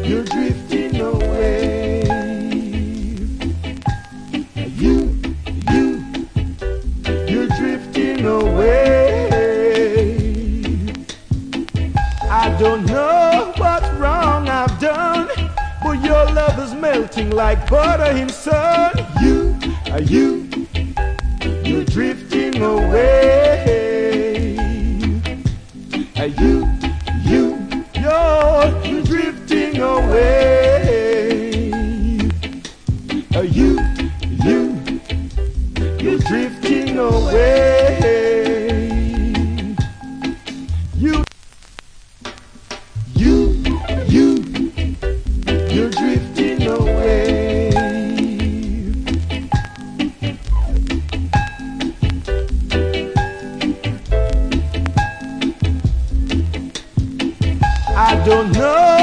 you're drifting away. You're drifting away. I don't know what's wrong I've done, but your love is melting like butter in sun. You're drifting away. You're drifting away. You're drifting away. You're drifting away. I don't know